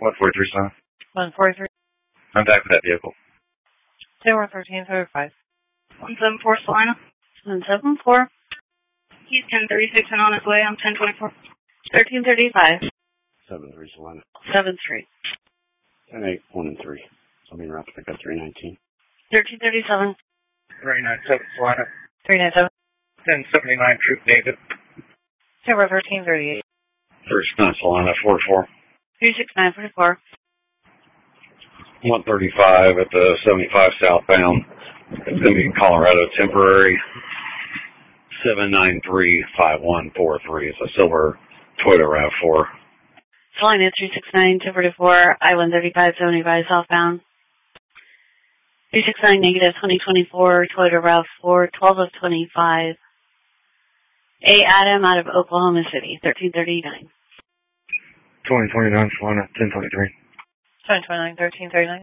143 Sun. 143. Contact with that vehicle. 011335. 174 Salina. 174. He's 1036 and on his way. I'm 1024. 1335. 73 Salina. 73. 10-8, 1 and 3. Something around to pick up 319. 1337. 397 Salina. 397. 1079 Troop David. 1338. 39 Salina, 44. 36944. 135 at the 75 southbound. It's going to be Colorado temporary. 793-5143. It's a silver Toyota RAV4. Salina 369 244. I-135 75 southbound. 369 negative 2024 Toyota RAV4 12 of 25. A. Adam out of Oklahoma City 1339. 2029 Salina. 1023. 2029 1339.